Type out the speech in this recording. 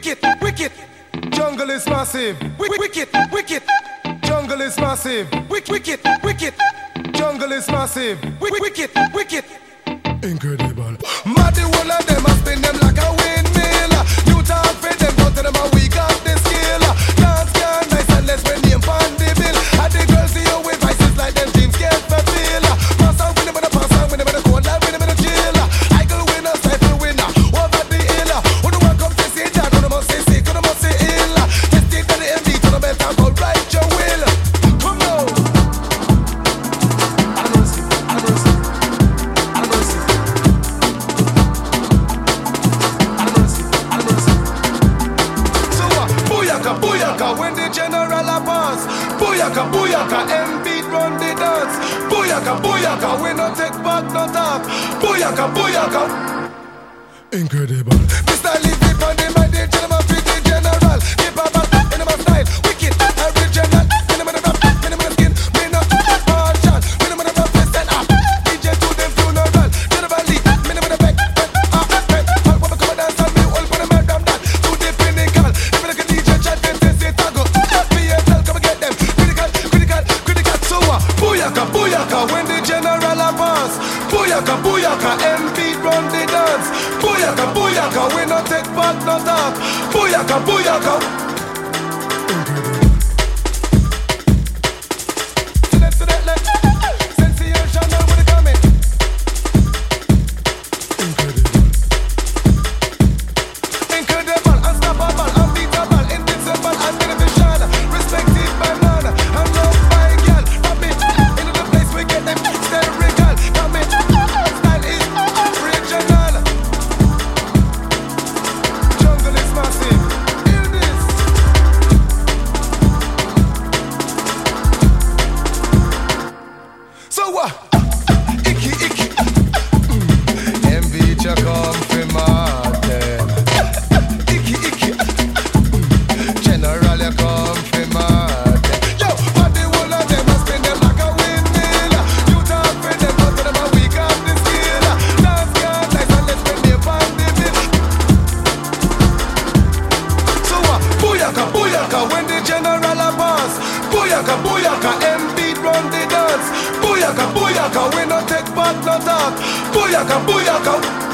wicked, wicked. Jungle is massive. Wicked, wicked. Jungle is massive. Wicked, wicked. Jungle is massive. Wicked, wicked. Incredible. Muddy one of them, I spin them like a windmill. You talk for them, go to them and we got the skill. Dance can nice and let's win the on the bill. And the girls see you with vices like them dreams get fulfilled. Pass on, win them in the pass on, win them in the cold, win them in the chill. I go winner, cycle winner, over the hill. Who the one come to see that, who the must say sick, who the must say ill. Just take to the MD, to the best and go right your will. Come now. Booyaka, when the general a pass. Booyaka, booyaka, M-beat run the dance. Booyaka, booyaka, we no take back, no talk. Booyaka, booyaka. Incredible. Mr. Lizzy on the mind, the gentleman fit the general. Keep a back, in my style, wicked, original. Minimum of rap, minimum of skin, me no partial. Minimum of rap, listen up. DJ to the funeral. General Lee, minimum of back, what we come and dance and me all for the madam that. To the pinnacle, if you look at DJ chat, then they say tago. PSL, come and get them. Critical, critical, critical. So booyaka, booyaka, when the general a pass. Booyaka, booyaka, M-beat run the dance. Booyaka, booyaka, we no take back, no talk. Booyaka, booyaka. Sensational when it coming. Incredible, unstoppable, unbeatable, invincible, and beneficial. Respected by none, and loved by a girl. From it, into the place we get them hysterical. Come in, style is original. Jungle is massive. Hear this. So what? Icky, icky. Envy you come from Martin. Icky, icky. General you come from Martin. Yo, but the one of them must spin them like a windmill. You talk for them, but to them and we got the skill. Dance can nice and let's spend the on the bill. So booyaka, booyaka, when the general a pass. Booyaka, booyaka, M-beat run the dance. Booyaka, booyaka, we no take back, no talk. Booyaka, booyaka.